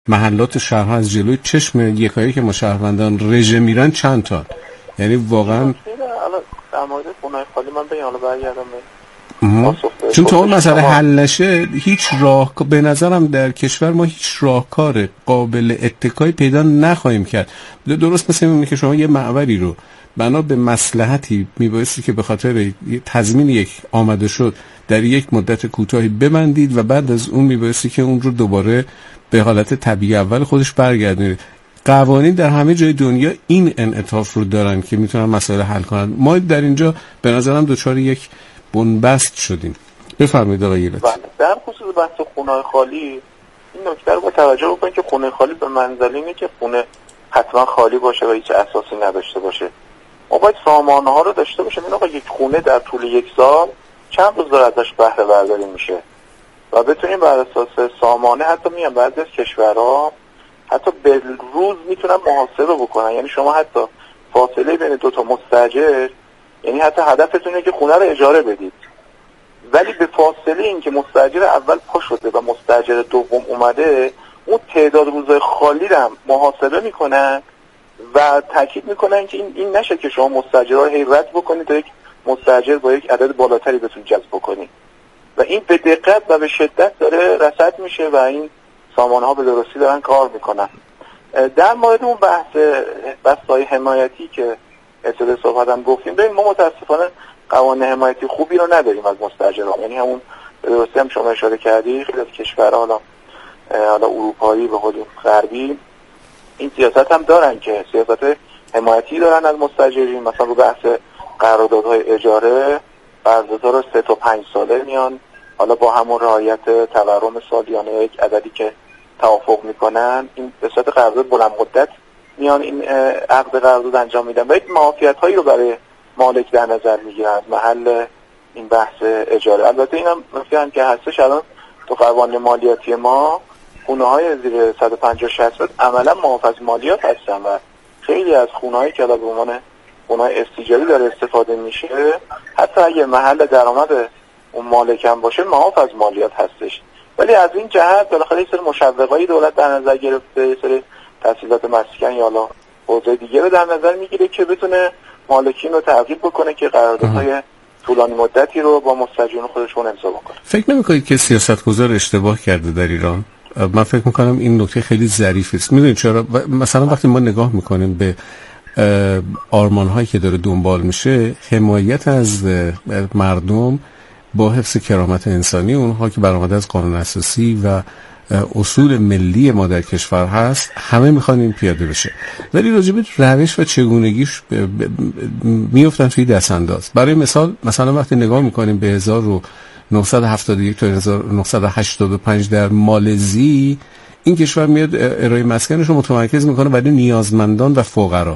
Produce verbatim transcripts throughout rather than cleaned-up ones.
محلات شهرها از جلوی چشم یکایی که ما شهروندان رژه میرن چند تا، یعنی واقعا در مورد خونه‌های خالی من بگم حالا برگردم چون تا اون مسئله حل نشه هیچ راه به نظرم در کشور ما هیچ راهکار قابل اتکایی پیدا نخواهیم کرد. درست مثل اینه که شما یه معبری رو بنا به مصلحتی میبایستی که به خاطر تضمین یک آمده شد در یک مدت کوتاهی ببندید و بعد از اون میبایستی که اون رو دوباره به حالت طبیعی اول خودش برگردونید. قوانین در همه جای دنیا این انعطاف رو دارن که میتونن مسائل حل کنن. ما در اینجا به نظرم دوچار یک بنبست شدیم. بفرمایید آقای ایلات. بله، در خصوص بحث خونه‌های خالی این نکته رو با توجه بکنید که خونه خالی به منزله اینه که خونه حتما خالی باشه و هیچ اساسی نداشته باشه. ما باید سامانه ها رو داشته باشیم. این آقا یک خونه در طول یک سال چند روز داره ازش بهره برداری میشه و بتونیم بر اساس سامانه، حتی میگم بعضی از کشورها حتی به روز میتونن محاسبه بکنن. یعنی شما حتی فاصله بین دو تا مستاجر، یعنی حتی هدفتون اینه که خونه رو اجاره بدید، ولی به فاصله این که مستاجر اول پا شده و مستاجر دوم اومده، اون تعداد روزهای خالی رو هم محاسبه میکنن و تاکید میکنن که این این نشه که شما مستاجرها رو هی رد بکنید تا یک مستاجر با یک عدد بالاتری بتون جذب بکنید. و این به دقت و به شدت داره رصد میشه و این سامانه ها به درستی دارن کار میکنن. در مورد اون بحث بحث‌های حمایتی که ابتدای صحبتم گفتیم، ببین ما متاسفانه قوانین حمایتی خوبی رو نداریم از مستاجران. یعنی همون به درستی هم شما اشاره کردی، خیلی از کشورها حالا حالا اروپایی به قول غربی این سیاست هم دارن که سیاست حمایتی دارن از مستاجرین. مثلا رو بحث قراردادهای اجاره قراردادها رو سه تا پنج ساله میان، حالا با همون رعایت تورم سالیانه یک عددی که توافق میکنن، این به صورت قرارداد بلند مدت میان این عقد قرارداد انجام میدن و یک معافیت هایی رو برای مالک در نظر میگیرن از محل این بحث اجاره. البته اینم مثلا که هستش الان تو قوانین مالیاتی ما خونه های زیر صد و پنجاه شصت متر عملا معاف از مالیات هستن و خیلی از خونه هایی که به عنوان خونه های استیجاری داره استفاده میشه، حتی اگه محل درآمد اون مالک هم باشه معاف از مالیات هستش. ولی از این جهت بالاخره یه سری مشوقایی دولت در نظر گرفته، یه سری تسهیلات مسکن یا حالا حوزه دیگه رو در نظر میگیره که بتونه مالکین رو ترغیب بکنه که قراردادهای طولانی مدتی رو با مستاجرین خودشون امضا بکنه. فکر نمی‌کنید که سیاستگزار اشتباه کرده در ایران؟ من فکر می‌کنم این نکته خیلی ظریفی است. می‌دونید چرا؟ مثلا وقتی ما نگاه می‌کنیم به آرمان‌هایی که داره دنبال میشه، حمایت از مردم با حفظ کرامت انسانی اونها که برآمده از قانون اساسی و اصول ملی ما در کشور هست، همه میخوان این پیاده بشه، ولی راجع به روش و چگونگیش میافتن توی دست انداز. برای مثال مثلا وقتی نگاه میکنیم به هزار و نهصد و هفتاد و یک تا هزار و نهصد و هشتاد و پنج در مالزی، این کشور میاد ارائه مسکنش رو متمرکز میکنه برای نیازمندان و فقرا.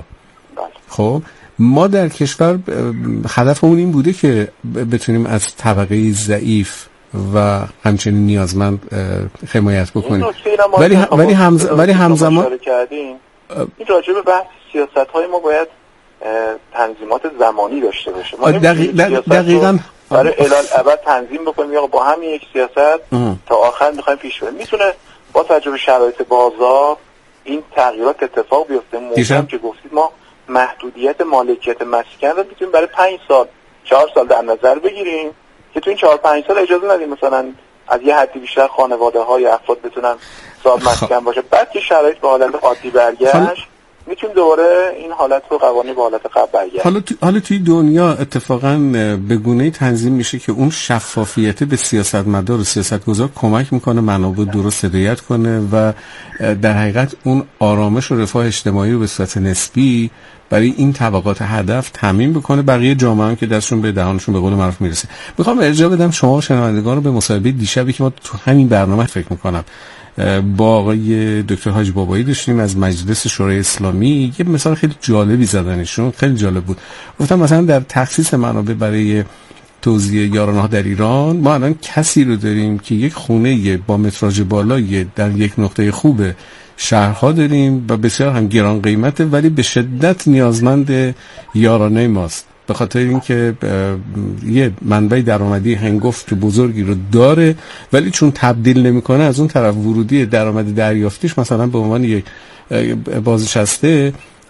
خب ما در کشور هدفمون این بوده که بتونیم از طبقه ضعیف و همچنین نیازمند حمایت بکنیم، ولی ولی همز... ولی همزمان این راجع به بحث سیاست‌های ما باید تنظیمات زمانی داشته باشه. ما دقیق... دقیقاً برای الال ابد تنظیم بکنیم یا با همین یک سیاست اه. تا آخر می‌خوایم پیش بریم. میتونه با توجه به شرایط بازار این تغییرات اتفاق بیفته. موضوعی که گفتید ما محدودیت مالکیت مسکن رو میتونیم برای پنج سال چهار سال در نظر بگیریم که تو این چهار پنج سال اجازه ندیم مثلا از یه حدی بیشتر خانواده های افراد بتونن صاحب مسکن باشه. بعد که شرایط به حالت عادی برگشت میتونیم دوباره این حالت رو قوانین به حالت قبل برگردیم. حالا تو... حالا توی دنیا اتفاقا به گونه‌ای تنظیم میشه که اون شفافیت به سیاستمدار و سیاستگزار کمک میکنه منابع درست هدایت کنه و در حقیقت اون آرامش و رفاه اجتماعی رو به صورت نسبی برای این طبقات هدف تامین بکنه، بقیه جامعه هم که دستشون به دهانشون به قول معروف میرسه. میخوام ارجاع بدم شما شنوندگان رو به مصاحبه دیشبی که ما تو همین برنامه فکر میکنم با آقای دکتر حاجی بابایی داشتیم از مجلس شورای اسلامی. یه مثال خیلی جالبی زدنشون، خیلی جالب بود. گفتم مثلا در تخصیص منابع برای توزیع یارانه‌ها در ایران ما الان کسی رو داریم که یک خونه با متراژ بالایی در یک نقطه خوب شهرها داریم و بسیار هم گران قیمته، ولی به شدت نیازمند یارانه ماست. به خاطر اینکه یه منبع درآمدی هنگفت بزرگی رو داره، ولی چون تبدیل نمیکنه از اون طرف ورودی درآمد دریافتیش مثلا به عنوان یک بازنشسته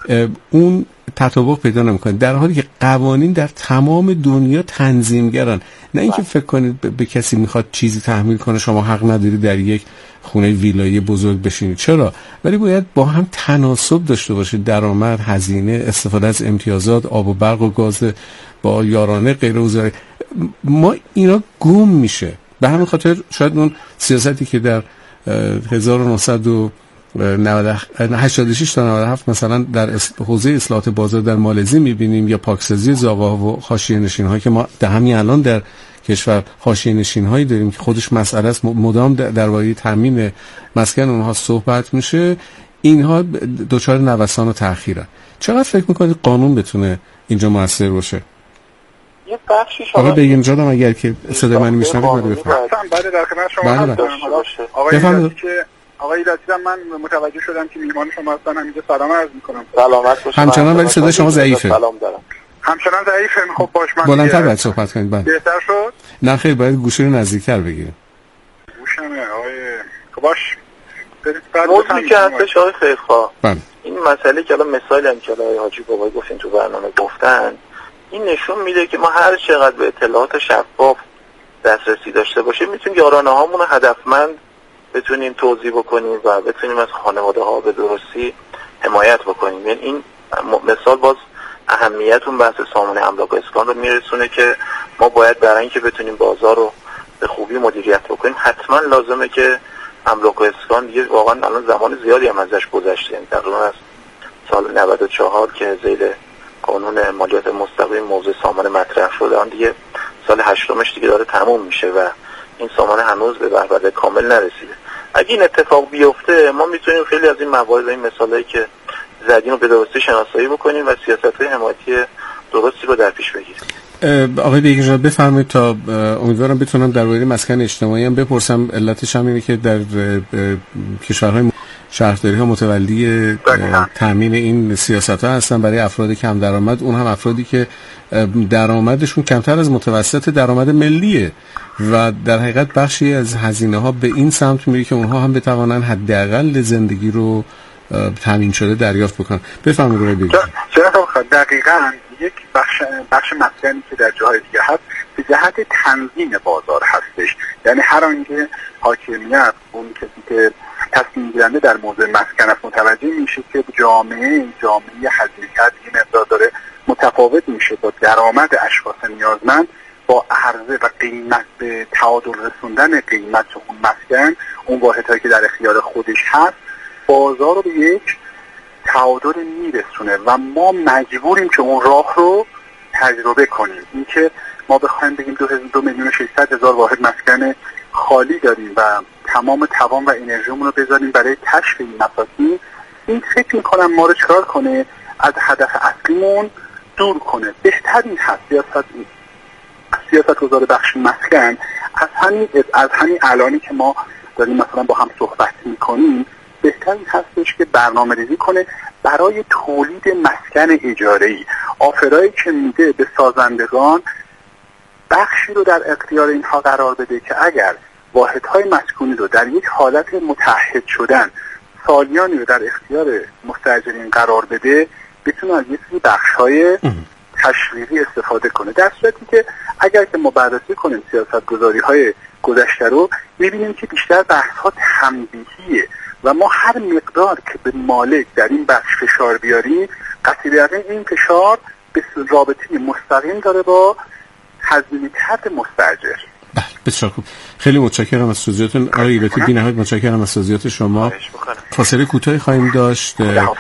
اون تطابق پیدا نمیکنه، در حالی که قوانین در تمام دنیا تنظیمگرن. نه اینکه فکر کنید به کسی میخواد چیزی تحمیل کنه شما حق نداری در یک خونه ویلایی بزرگ بشینید، چرا؟ ولی باید با هم تناسب داشته باشه، درآمد، هزینه، استفاده از امتیازات، آب و برق و گاز با یارانه غیر وزاره. ما اینا گم میشه. به همین خاطر شاید اون سیاستی که در هزار و نهصد و هشتاد و شش تا نود و هفت مثلا در حوزه اصلاحات بازار در مالزی میبینیم، یا پاکسازی زاغ‌ها و حاشیه نشین‌هایی که ما در همین الان در کشور حاشیه نشین‌هایی داریم که خودش مسئله است، مدام درباره تامین مسکن اونها صحبت میشه، اینها دچار نوسان و تأخیرن. چقدر فکر میکنید قانون بتونه اینجا موثر باشه؟ یه بخشی آقا به اینجا دادم اگر که صدای من میشنوید من بفرمایید. بله در خدمت شما هستم. آقای ایلاتی که آقای ایلاتی من متوجه شدم که میهمان شما هستن، همینجا سلام عرض میکنم. سلامت باشید. همچنان ولی صدای شما ضعیفه. سلام دارم. همچنان ضعیفه. خب باش من بلندتر باید صحبت کنید. بله. بهتر شد؟ نه خیر، باید گوشی رو نزدیکتر بگیرید. گوشمه آقای باش. موضوعی که هستش آقای خیرخواه، بله. این مسئله که الان مثالی هم که آقای حاجی بابایی گفتین تو برنامه گفتن، این نشون میده که ما هر چقدر به اطلاعات شفاف دسترسی داشته باشیم میتونیم یارانه هامون رو هدفمند بتونیم توضیح بکنیم و بتونیم از خانواده ها به درستی حمایت بکنیم. یعنی این مثال باز اهمیت اون بحث سامانه املاک و اسکان رو میرسونه که ما باید برای اینکه بتونیم بازار رو به خوبی مدیریت بکنیم حتما لازمه که املاک و اسکان دیگه واقعا الان زمان زیادی هم ازش گذشته، یعنی تقریبا از سال نود و چهار که ذیل قانون مالیات مستقیم موضوع سامانه مطرح شده، آن دیگه سال هشتمش دیگه داره تموم میشه و این سامانه هنوز به بهبهری کامل نرسیده. اگه این اتفاق بیفته ما میتونیم خیلی از این موارد، این مثالایی که زدیم رو به درستی شناسایی بکنیم و سیاست‌های حمایتی درستی رو در پیش بگیریم. آقای بیگنجاد بفرمایید تا امیدوارم بتونم درباره مسکن اجتماعی هم بپرسم. علتش هم اینه که در کشورهای شهرداری ها متولی تامین این سیاست ها هستن برای افراد کم درآمد، اون هم افرادی که درآمدشون کمتر از متوسط درآمد ملیه و در حقیقت بخشی از هزینه ها به این سمت میره که اونها هم بتوانن حداقل زندگی رو تامین شده دریافت بکنن. بفرمایید آقای بیگنجاد. دقیقاً یک بخش بخش مسکنی که در جاهای دیگه هست به جهت تنظیم بازار هستش، یعنی هر آنکه حاکمیت اون کسی که تصمیم گیرنده در موضوع مسکن است متوجه میشه که جامعه جامعه هزینه کرد این مقدار داره متفاوت میشه با درآمد اشخاص نیازمند، با عرضه و قیمت به تعادل رسوندن قیمت اون مسکن، اون واحدهایی که در اختیار خودش هست، بازار رو به یک تعادل میرسونه و ما مجبوریم که اون راه رو تجربه کنیم. اینکه ما بخوایم بگیم دو میلیون و ششصد هزار واحد مسکن خالی داریم و تمام توان و انرژیمون رو بذاریم برای کشف این مسائل، این فکر میکنم ما رو چکار کنه، از هدف اصلیمون دور کنه. بهترین هست سیاست سیاست گذار بخش مسکن از همین از همین الانی که ما داریم مثلا با هم صحبت میکنیم، بهترین هستش که برنامه ریزی کنه برای تولید مسکن اجاره‌ای، آفرایی که میده به سازندگان بخشی رو در اختیار اینها قرار بده که اگر واحدهای مسکونی رو در یک حالت متحد شدن سالیانی رو در اختیار مستاجرین قرار بده، بتونه از یک سری بخش‌های تشویقی استفاده کنه. در صورتی که اگر که ما بررسی کنیم سیاست‌گذاری‌های گذشته رو، می‌بینیم که بیشتر بحث‌ها تنبیهیه و ما هر مقدار که به مالک در این بخش فشار بیاریم، قطعی به یقین این فشار به رابطه مستقیم داره با هزینه تر مستاجر. بسیار خوب، خیلی متشکرم از توضیحاتتون آقای ایلاتی، بی‌نهایت متشکرم از توضیحات شما. فاصله کوتاهی خواهیم داشت.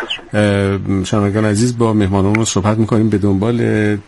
شنوندگان عزیز، با مهمانان رو صحبت می‌کنیم، به دنبال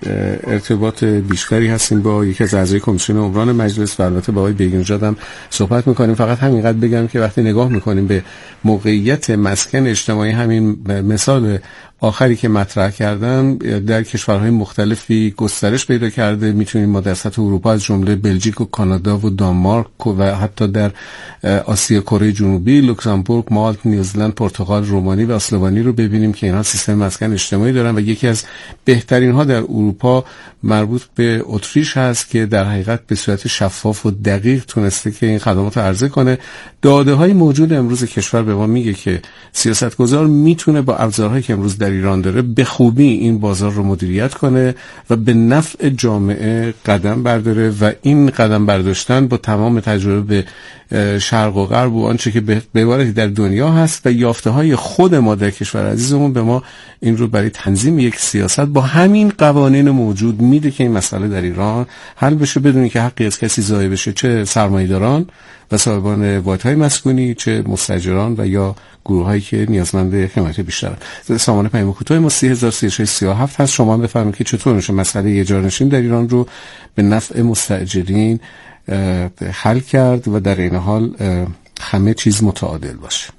ارتباط بیشتری هستیم با یکی از اعضای کمیسیون عمران مجلس و البته با آقای بیگنجاد هم صحبت می‌کنیم. فقط همینقدر بگم که وقتی نگاه می‌کنیم به موقعیت مسکن اجتماعی، همین مثال آخری که مطرح کردن در کشورهای مختلفی گسترش پیدا کرده، میتونیم ما در سطح اروپا از جمله بلژیک و کانادا و دانمارک و حتی در آسیا کره جنوبی، لوکزامبورگ، مالت، نیوزلند، پرتغال، رومانی و اسلوونی رو ببینیم ببینیم که اینها سیستم مسکن اجتماعی دارن و یکی از بهترین ها در اروپا مربوط به اتریش هست که در حقیقت به صورت شفاف و دقیق تونسته که این خدمات رو عرضه کنه. داده های موجود امروز کشور به ما میگه که سیاستگزار میتونه با ابزارهایی که امروز در ایران داره به خوبی این بازار رو مدیریت کنه و به نفع جامعه قدم برداره و این قدم برداشتن با تمام تجربه به شرق و غرب و آنچه که به عبارتی در دنیا هست و یافته های خود ما در کشور عزیزمون به ما این رو برای تنظیم یک سیاست با همین قوانین موجود میده که این مسئله در ایران حل بشه بدون که حقی از کسی ضایع بشه، چه سرمایه‌داران و صاحبان واحدهای مسکونی، چه مستاجران و یا گروهایی که نیازمند حمایت بیشترن. سامانه پیام کوتاه ما سی هزار سی و سی و هفت هست. شما هم بفرمایید که چطور میشه مسئله اجاره‌نشین در ایران رو به نفع مستاجرین حل کرد و در این حال همه چیز متعادل باشه.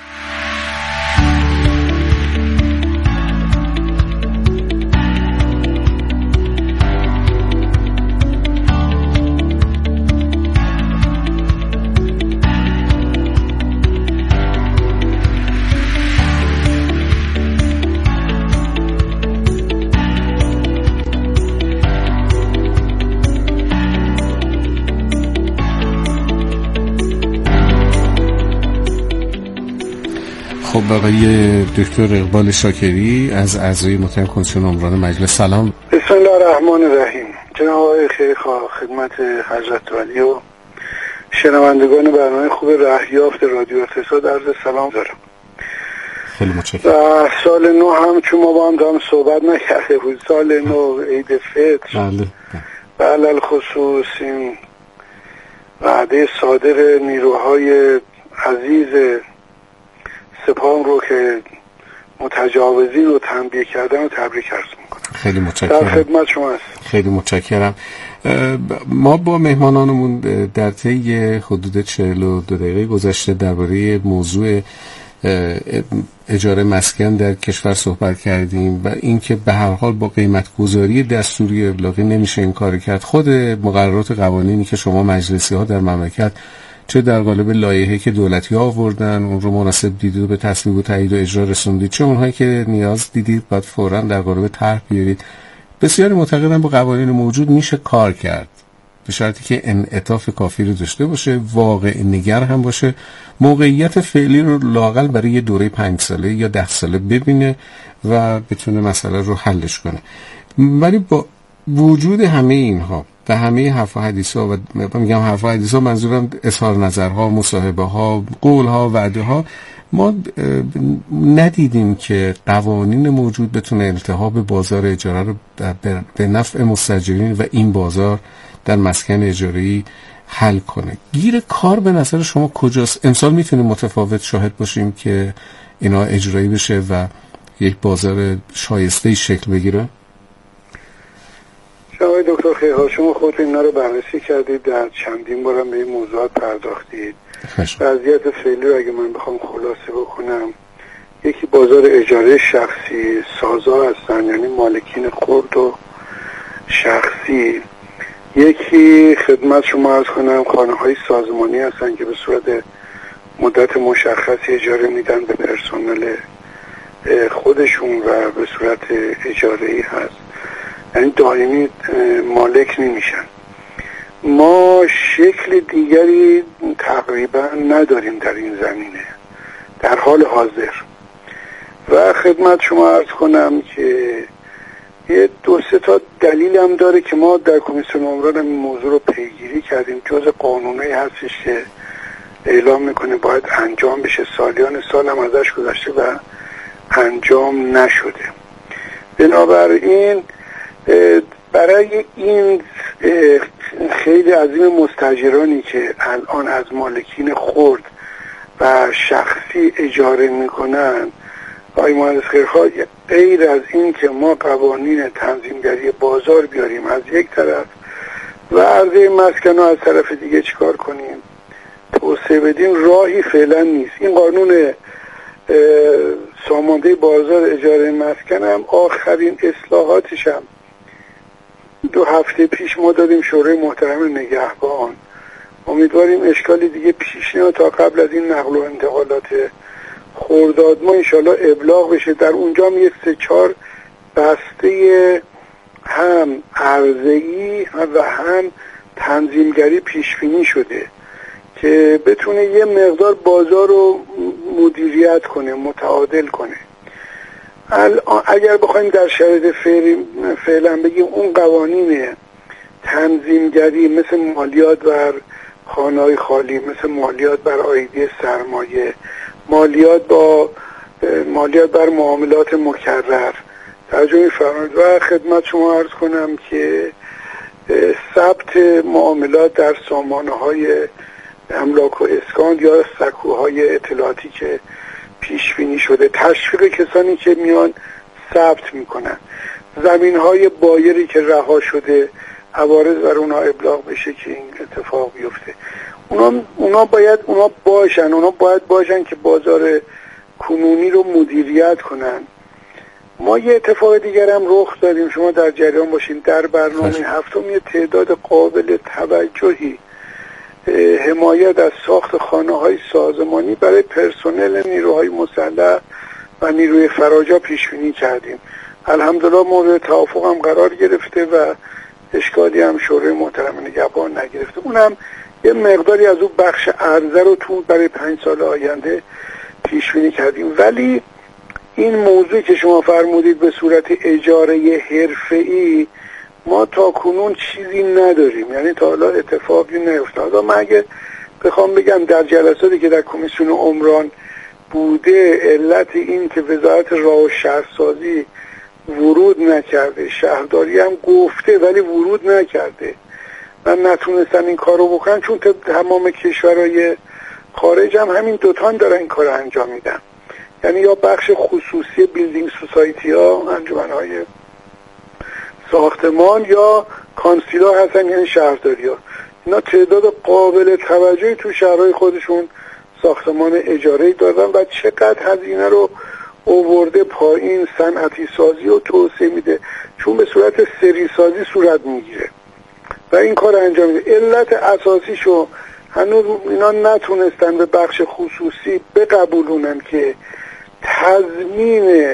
خب آقای دکتر اقبال شاکری از اعضای محترم کمیسیون عمران مجلس، سلام. بسم الله الرحمن الرحیم. جناب آقای خیرخواه، خدمت حضرت ولی و شنوندگان برنامه خوب رهیافت رادیو اقتصاد عرض سلام دارم. خیلی متشکرم. و سال نو هم چون ما با هم هم صحبت نکرده بود، سال نو عید فطر بله و علل خصوص این وعده صادر نیروهای عزیز سپاه رو که متجاوزین رو تنبیه کردن و تبریک عرض میکنم. خیلی متشکرم. در خدمت شما هست. خیلی متشکرم. ما با مهمانانمون در طی حدود چهل و دو دقیقه گذشته درباره موضوع اجاره مسکن در کشور صحبت کردیم و اینکه به هر حال با قیمت گذاری دستوری ابلاغی نمیشه این کار کرد. خود مقررات قوانینی که شما مجلسی ها در مملکت چه در قالب لایحه‌ای که دولتی ها آوردن اون رو مناسب دیدید و به تصویب و تایید و اجرا رسوندید، چه اونهایی که نیاز دیدید باید فوراً در قالب طرح بیارید، بسیاری معتقدن با قوانین موجود میشه کار کرد به شرطی که انعطاف کافی رو داشته باشه، واقع نگر هم باشه، موقعیت فعلی رو لااقل برای یه دوره پنج ساله یا ده ساله ببینه و بتونه مسئله رو حلش کنه. ولی با وجود همه اینها و همه حرف و حدیث ها و میگم حرف و حدیث ها منظورم اظهار نظرها، مصاحبه ها، قول ها، وعده ها، ما ندیدیم که قوانین موجود بتونه التهاب بازار اجاره رو به نفع مستاجرین و این بازار در مسکن اجاره‌ای حل کنه. گیر کار به نظر شما کجاست؟ امسال میتونیم متفاوت شاهد باشیم که اینا اجرایی بشه و یک بازار شایسته شکل بگیره؟ آقای دکتر خیرها، شما خودتون اینا رو بررسی کردید، در چندین بارم به این موضوعات پرداختید. وضعیت فعلی رو اگه من بخوام خلاصه بکنم، یکی بازار اجاره شخصی سازا هستن، یعنی مالکین خرد و شخصی. یکی خدمت شما عرض کنم خانه های سازمانی هستن که به صورت مدت مشخصی اجاره میدن به پرسنل خودشون و به صورت اجاره‌ای هست، یعنی دائمی مالک نمیشن. ما شکل دیگری تقریبا نداریم در این زمینه در حال حاضر. و خدمت شما عرض کنم که یه دو سه تا دلیل هم داره که ما در کمیسیون عمران این موضوع رو پیگیری کردیم. جز قانونی هستش که اعلام میکنه باید انجام بشه، سالیان سال هم ازش گذشته و انجام نشده. بنابراین برای این خیلی عظیم مستاجرانی که الان از مالکین خرد و شخصی اجاره میکنن، آقای مهندس خیرخواه، غیر از این که ما قوانین تنظیمگری بازار بیاریم از یک طرف و عرضه مسکن رو از طرف دیگه چیکار کنیم توسعه بدیم، راهی فعلا نیست. این قانون سامانده بازار اجاره مسکن هم آخرین اصلاحاتش هم دو هفته پیش ما دادیم شورای محترم نگهبان. امیدواریم اشکالی دیگه پیش نیاد تا قبل از این نقل و انتقالات خرداد ما انشالله ابلاغ بشه. در اونجا هم یه سه چهار بسته هم عرضه‌ای و هم تنظیمگری پیشبینی شده که بتونه یه مقدار بازار رو مدیریت کنه، متعادل کنه. اگر بخوایم در شرایط فعلا بگیم اون قوانین تنظیمگری مثل مالیات بر خانه‌های خالی، مثل مالیات بر عایدی سرمایه، مالیات با مالیات بر معاملات مکرر توجه می‌فرمایید و خدمت شما عرض کنم که ثبت معاملات در سامانه‌های املاک و اسکان یا سکوهای اطلاعاتی که پیش بینی شده، تشویق کسانی که میان ثبت میکنن، زمین‌های بایری که رها شده عوارض بر اونها ابلاغ بشه که این اتفاق بیفته. اونا اونا باید اونا باشن اونا باید باشن که بازار کنونی رو مدیریت کنن. ما یه اتفاق دیگر هم رخ دادیم، شما در جریان باشین. در برنامه هفتم یه تعداد قابل توجهی حمایت از ساخت خانه‌های سازمانی برای پرسنل نیروهای مسلح و نیروی فراجا پیش بینی کردیم. الحمدلله مورد توافق هم قرار گرفته و اشکالی هم شورای محترم نگهبان نگرفته. اونم یه مقداری از اون بخش عرضه رو تو برای پنج سال آینده پیش بینی کردیم. ولی این موضوعی که شما فرمودید به صورت اجاره حرفه‌ای ما تا کنون چیزی نداریم، یعنی تا حالا اتفاقی نیفتاد. من اگه بخوام بگم در جلساتی که در کمیسیون عمران بوده علت این که وزارت راه و شهرسازی ورود نکرده، شهرداری هم گفته ولی ورود نکرده و نتونستن این کارو بکنن چون تمام کشورهای خارج هم همین دوتان دارن این کار انجام میدن، یعنی یا بخش خصوصی بیلدینگ سوسایتی ها، انجمنهای ساختمان، یا کانسیلا هستن یعنی شهرداری ها. اینا تعداد قابل توجهی تو شهرهای خودشون ساختمان اجاره‌ای دادن و چقدر هزینه رو آورده پایین، صنعتی سازی رو توسعه میده چون به صورت سری سازی صورت میگیره و این کار انجام میده. علت اساسیشو هنوز اینا نتونستن به بخش خصوصی بقبولونن که تضمین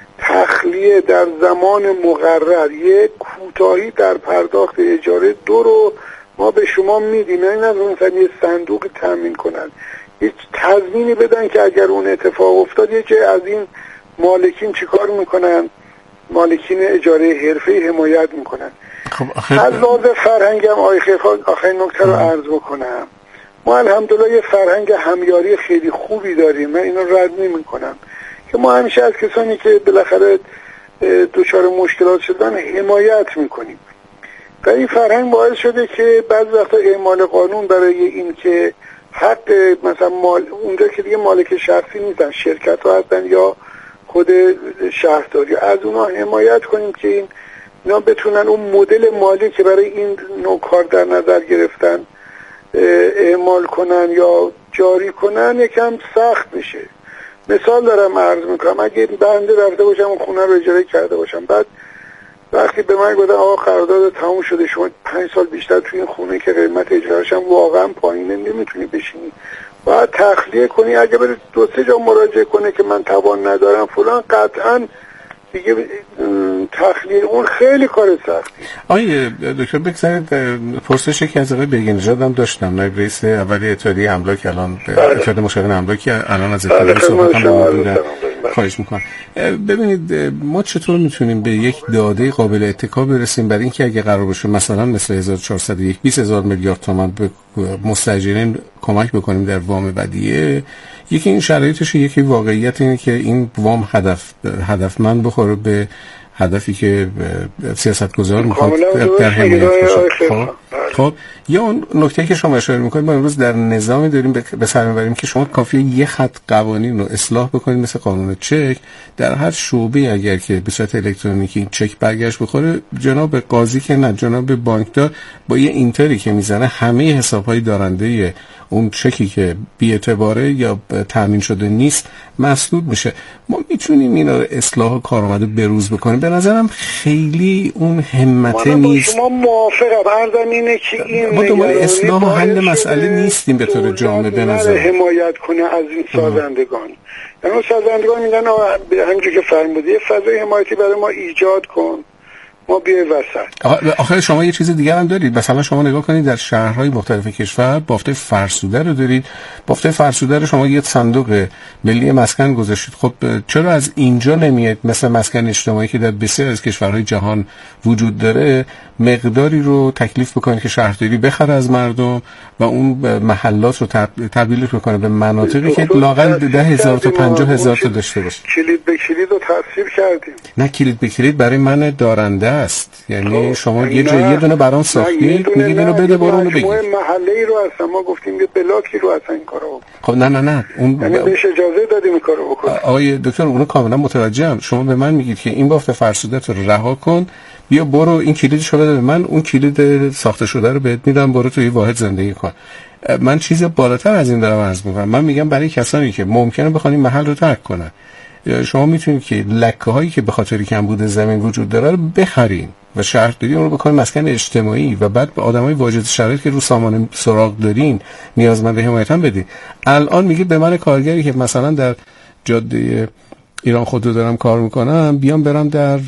تخلیه در زمان مقرر، یک کوتاهی در پرداخت اجاره دو رو ما به شما میدیم، یعنی نتونستن یه صندوق تامین کنن، یه تضمینی بدن که اگر اون اتفاق افتاد یه جای از این مالکین چیکار میکنن؟ مالکین اجاره حرفه‌ای حمایت میکنن. خب از لحاظ فرهنگ هم آخرین نکته رو عرض بکنم، ما الحمدلله یه فرهنگ همیاری خیلی خوبی داریم، من اینو رد نمی‌کنم که ما همیشه از کسانی که بالاخره دچار مشکلات شدن حمایت میکنیم و این فرهنگ باعث شده که بعضی وقتا اعمال قانون برای این که حق مثلا مال اونجا که دیگه مالک شخصی نیستن، شرکت ها هستن یا خود شهرداری، از اونها حمایت کنیم که این اینا بتونن اون مدل مالی که برای این نوع کار در نظر گرفتن اعمال کنن یا جاری کنن یکم سخت بشه. مثال دارم عرض میکنم، اگه بنده رفته باشم اون خونه رو اجاره کرده باشم، بعد وقتی به من گفتن آقا قرارداد تموم شده، شما پنج سال بیشتر توی این خونه که قیمت اجاره‌اش هم واقعا پایینه نمیتونی بشینی، باید تخلیه کنی. اگه بره دو سه جا مراجعه کنه که من توان ندارم فلان، قطعا دیگه تخلیه اون خیلی کار سختی. آیه دکتر بگذارید پرسشی که از آقای بیگنژاد هم داشتم، نایب رئیس اولی اتحادیه املاک، الان اتحادیه مشاوران املاکی، الان از اتحادیه صحبت هم موجودن. خواهش میکنم. ببینید ما چطور میتونیم به یک داده قابل اتکا برسیم برای اینکه اگه قرار باشه مثلا مثل هزار و چهارصد و یک بیست هزار میلیارد تومان به مستاجرین کمک بکنیم در وام ودیعه، یکی این شرایطش، یکی واقعیت اینه که این وام هدف هدفمند بخوره به هدفی که سیاستگزار میخواد در حمایت باشه. خب خب یا اون نکته که شما اشاره میکنید، ما امروز در نظامی داریم به سر میبریم که شما کافیه یه خط قوانین رو اصلاح بکنید مثل قانون چک، در هر شعبه اگر که به صورت الکترونیکی این چک برگشت بخوره، جناب قاضی که نه جناب بانکدار با یه اینتری که میزنه همه حسابهای دارنده اون چکی که بی اعتباره یا تامین شده نیست مسدود میشه. ما میتونیم اینا رو اصلاح و کارآمد بروز بکنیم. به نظرم خیلی اون همته نیست. شما موافقم. عرضم اینه که این ما دنبال اصلاح و حل مسئله نیستیم به طور جامعه به نظر حمایت کنه از این سازندگان. یعنی سازندگان میگن همونجوری که فرمودی فضای حمایتی برای ما ایجاد کن، ما بیای وسط. آخه شما یه چیز دیگه هم دارید، مثلا شما نگاه کنید در شهرهای مختلف کشور بافت فرسوده رو دارید. بافت فرسوده رو شما یه صندوق ملی مسکن گذاشتید. خب چرا از اینجا نمیاد مثل مسکن اجتماعی که در بسیار از کشورهای جهان وجود داره مقداری رو تکلیف بکنید که شهرداری بخره از مردم و اون محلات رو تبدیل بکنه به مناطقی که لااقل ده هزار تا پنجاه هزار تا داشته باشه. کلید به کلید رو تفسیر کردیم. نه کلید به کلید برای من دارنده است. یعنی شما یه جایی یه دونه برام ساختید میگید اینو بده برو اونو بگیر. ما محله‌ای رو اصلا ما گفتیم یه بلاکی رو اصلا این کارو. خب نه نه نه اون یعنی بهش اجازه دادیم این کارو بکنه. آقای دکتر اونو کاملا متوجهم. شما به من میگید که این بافت فرسودت رو رها کن، بیا برو این کلیدشو بده به من، اون کلید ساخته شده رو بهت میدم، برو توی واحد زندگی کن. من چیز بالاتر از این دارم عرض میکنم. من میگم برای کسانی که ممکنه بخوان این محل رو ترک کنن، شما میتونید که لکه هایی که به خاطر کمبود زمین وجود داره رو بخرین و شهرداری اون رو بکنین مسکن اجتماعی و بعد به آدمای واجد شرایط که رو سامان سراغ دارین نیازمند حمایت هم بدین. الان میگید به من کارگری که مثلا در جاده ایران خودرو دارم کار میکنم بیام برم در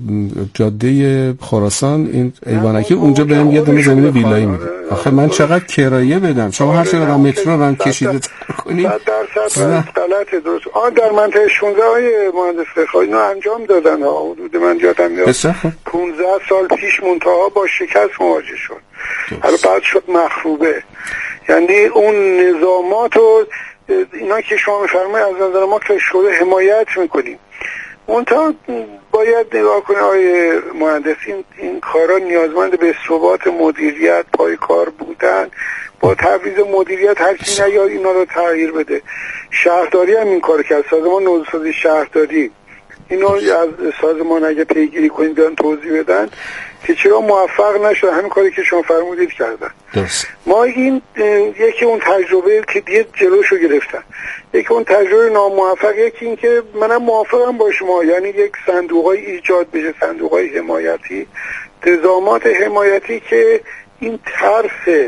جاده خراسان این ایوانکی اونجا برم یه دونه زمین ویلایی میده. آخه من چقدر کرایه بدم؟ شما هر چقدر مترو رو هم کشیده کنید درصد غلطه. درست آن در منطقه شانزده های مهندس خیرخواهی اینو انجام دادن ها. حدود من یادم میاد پانزده سال پیش منتها با شکست مواجه شد. حالا بعد شد مخروبه. یعنی اون نظامات رو اینا که شما میفرمایید از نظر ما که شده حمایت میکنیم. منتها باید نگاه کنه آقای مهندس این, این کارا نیازمند به ثبات مدیریت، پای کار بودن، با تعویض مدیریت هر کی نیاد اینا رو تغییر بده. شهرداری هم این کار کرد، سازمان نوسازی شهرداری اینو از سازمان اگه پیگیری کنید بیان توضیح بدن که چرا موفق نشد. همین کاری که شما فرمودید کردن. درست. ما این یکی اون تجربه که دیگه جلوشو گرفتن، یکی اون تجربه ناموفق، یکی این که منم موافقم با شما، یعنی یک صندوقای ایجاد بشه، صندوقای حمایتی، نظامات حمایتی که این طرف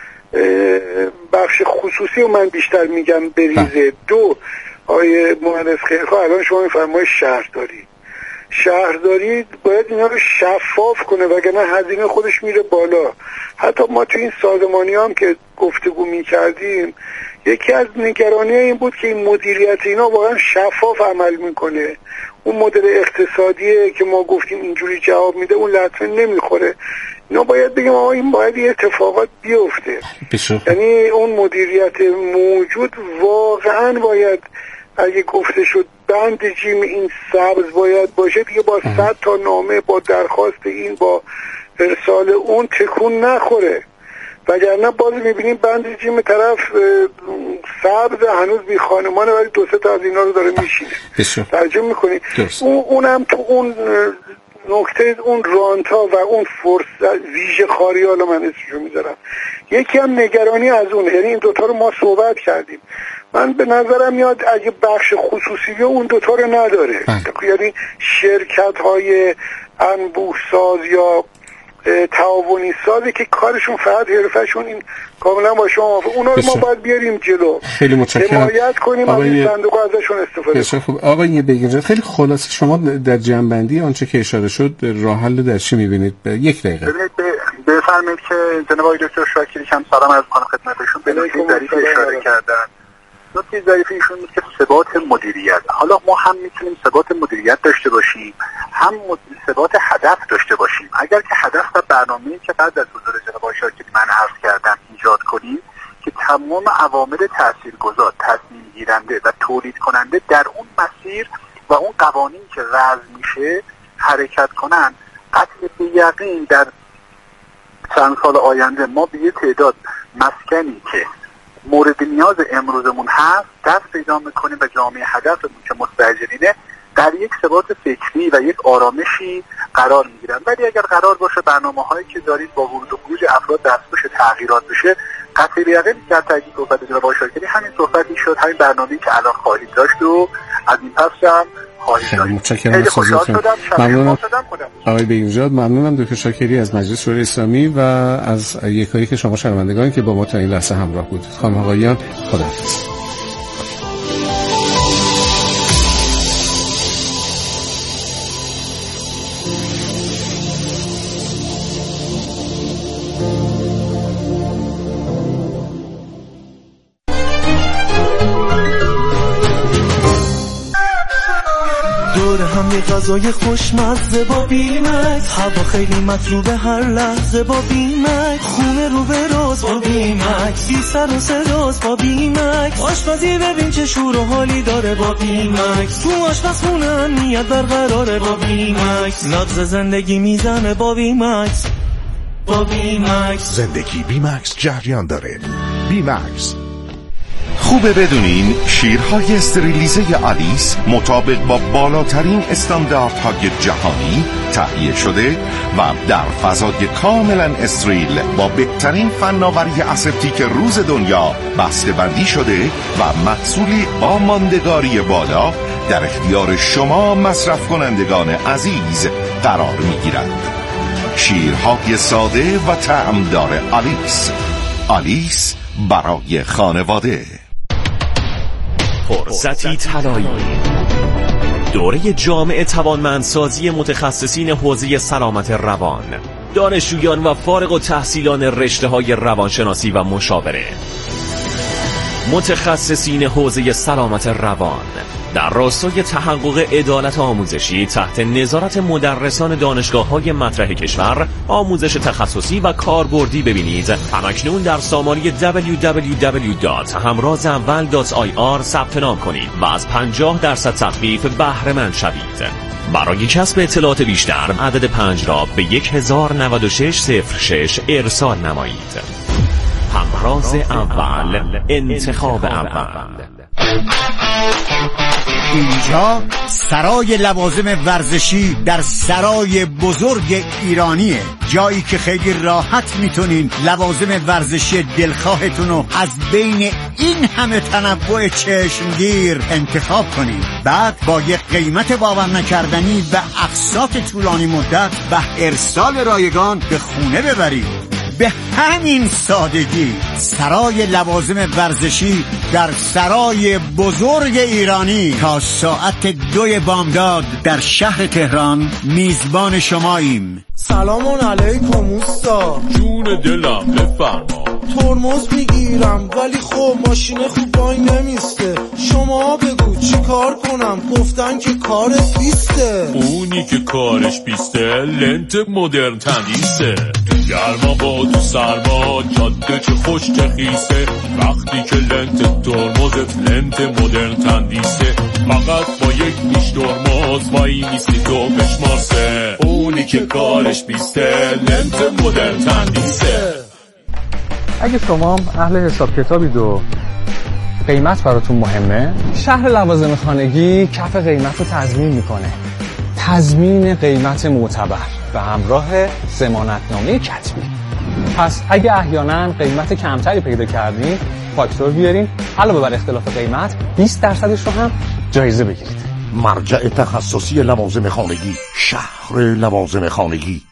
بخش خصوصی رو من بیشتر میگم بریزه. دو آیه مهندس خیرخواه الان شما میفرمایید شهرداری شهرداری باید اینا رو شفاف کنه وگرنه هزینه خودش میره بالا. حتی ما تو این سازمانی هم که گفتگو میکردیم یکی از نگرانی این بود که این مدیریت اینا واقعا شفاف عمل میکنه. اون مدل اقتصادیه که ما گفتیم اینجوری جواب میده اون لطمه نمیخوره. اینا باید بگیم آقا این باید یه اتفاقات بیفته. یعنی اون مدیریت موجود واقعا باید اگه گفته شد بند جیم این سبز باید باشه دیگه، با صد تا نامه با درخواست این با ارسال اون تکون نخوره. وگرنه باز میبینیم بند جیم طرف سبز هنوز بی خانمانه ولی دو سه تا از اینا رو داره میشینه. ترجمه میکنی اون اونم تو اون نکته اون رانتا و اون فرصت ویژه خاری، حالا من اسمشو میذارم، یکی هم نگرانی از اون. یعنی این دوتا رو ما صحبت کردیم. من به نظرم میاد اگه بخش خصوصی اون دوتا رو نداره، یعنی شرکت های انبوه ساز یا تعاونی سازی که کارشون فقط حرفشون این کاملا با شما موافقم، اونا رو ما باید بیاریم جلو، خیلی متشکرم، حمایت کنیم، از این صندوق ازشون استفاده کنیم. خب آقای بگیرید خیلی خلاصه شما در جنبندی آنچه که اشاره شد راه حل در چی می‌بینید؟ یک دقیقه ببینید بفرمایید که جناب آقای دکتر شاکری هم سلام عرض کنم خدمتشون. به نکته ظریفی اشاره کردن. نکته ظریفی ایشون بود که ثبات مدیریت. حالا ما هم میتونیم ثبات مدیریت داشته باشیم، هم ثبات هدف داشته باشیم. اگر که هدف و برنامه‌ای که بعد از حضور جناب آقای شاکری من عرض کردم ایجاد کنیم که تمام عوامل تاثیرگذار، تصمیم گیرنده و تولید کننده در اون مسیر و اون قوانینی که وضع میشه حرکت کنن، قطع به یقین در چند سال آینده ما به یه تعداد مسکنی که مورد نیاز امروزمون هست دست پیدا میکنیم و جامعه هدفمون که مستاجرینه در یک ثبات فکری و یک آرامشی قرار میگیرن. ولی اگر قرار باشه برنامه‌هایی که دارید با ورود و خروج افراد دستخوش تغییرات بشه، قطعی به یقین در تاکید صحبت جناب آقای شاکری همین صحبتی شد، همین برنامه‌ای که الان خواهید داشت و از این پس هم خواهید داشت. متشکرم از توضیحاتتون. ممنونم آقای بینژاد، ممنونم دکتر شاکری از مجلس شورای اسلامی و از یکایی که شما شنوندگانی که با ما تا این لحظه همراه بودید. خانم آقایان، خداحافظ. یه غذای خوشمزه با بیمکس، هوا خیلی مطلوبه هر لحظه با بیمکس، خونه رو به راز با بیمکس، بی سر و صداست با بیمکس، آشپزی ببین چه شور و حالی داره با بیمکس، تو آشپزخونه امنیت برقراره با بیمکس، نبض زندگی میزنه با بیمکس، با بیمکس زندگی بیمکس جریان داره. بیمکس. خوبه بدونین شیرهای استریلیزه آلیس مطابق با بالاترین استانداردهای جهانی تهیه شده و در فضای کاملا استریل با بهترین فناوری اسپتیک روز دنیا بسته‌بندی شده و محصولی با ماندگاری بالا در اختیار شما مصرف کنندگان عزیز قرار می‌گیرد. شیرهای ساده و طعمدار آلیس. آلیس برای خانواده. فرصتی طلایی، دوره جامع توانمندسازی متخصصین حوزه سلامت روان، دانشجویان و فارغ التحصیلان رشته‌های روانشناسی و مشاوره، متخصصین حوزه سلامت روان در راستای تحقق عدالت آموزشی تحت نظارت مدرسان دانشگاه‌های مطرح کشور آموزش تخصصی و کاربردی ببینید. همکنون در سامانه دبلیو دبلیو دبلیو دات همراز اول دات آی آر ثبت نام کنید و از پنجاه درصد تخفیف بهره مند شوید. برای کسب اطلاعات بیشتر عدد پنج را به یک هزار و نود و شش صفر شش ارسال نمایید. همراز اول، انتخاب اول. اینجا سرای لوازم ورزشی در سرای بزرگ ایرانیه، جایی که خیلی راحت میتونین لوازم ورزشی دلخواهتون رو از بین این همه تنوع چشمگیر انتخاب کنید، بعد با یک قیمت باور نکردنی و اقساط طولانی مدت و ارسال رایگان به خونه ببرید. به همین سادگی سرای لوازم ورزشی در سرای بزرگ ایرانی تا ساعت دوی بامداد در شهر تهران میزبان شماییم. سلام علیکم اوستا. جون دلم بفرما. ترمز میگیرم ولی خب ماشین خوب وای نمیسته، شما بگو چی کار کنم؟ گفتن که کارت بیسته. اونی که کارش بیسته لنت مدرن تمیزه، گرما با تو سرما جاده چه خوش خیسه، وقتی که لنت ترمزت لنت مدرن تندیسه، فقط با یک نیش ترمز وای نیستی تو بشمارسه، اونی که کارش بیسته لنت مدرن تندیسه. اگه شما اهل حساب کتابید و قیمت براتون مهمه، شهر لوازم خانگی کف قیمت رو تضمین میکنه. تضمین قیمت معتبر به همراه ضمانتنامه کتبی. پس اگه احیانا قیمت کمتری پیدا کردین، فاکتور بیارین، علاوه بر اختلاف قیمت بیست درصدش رو هم جایزه بگیرید. مرجع تخصصی لوازم خانگی، شهر لوازم خانگی.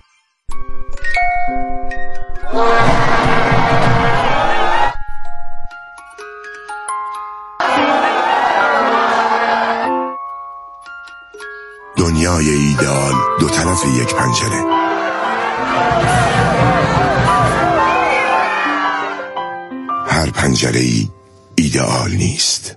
دنیای ایدئال دو طرف یک پنجره. هر پنجره ای ایدئال نیست.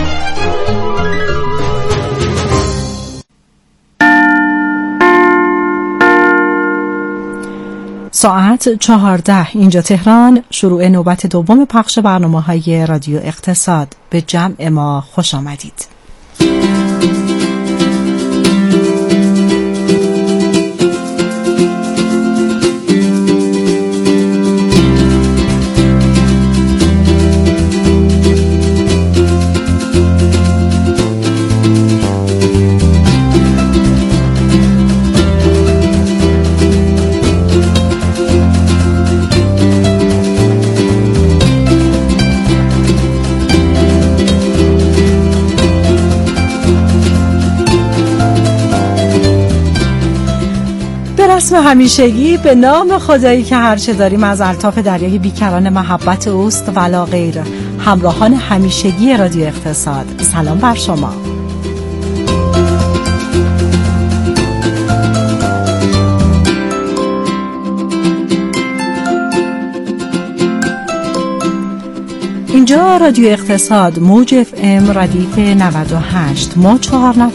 ساعت چهارده اینجا تهران، شروع نوبت دوم پخش برنامه‌های رادیو اقتصاد. به جمع ما خوش آمدید. رسم همیشگی به نام خدایی که هرچه داریم از الطاف دریای بیکران محبت اوست ولا غیر. همراهان همیشگی رادیو اقتصاد، سلام بر شما. اینجا رادیو اقتصاد، موج اف ام ردیف نود و هشت. ما چهار نفر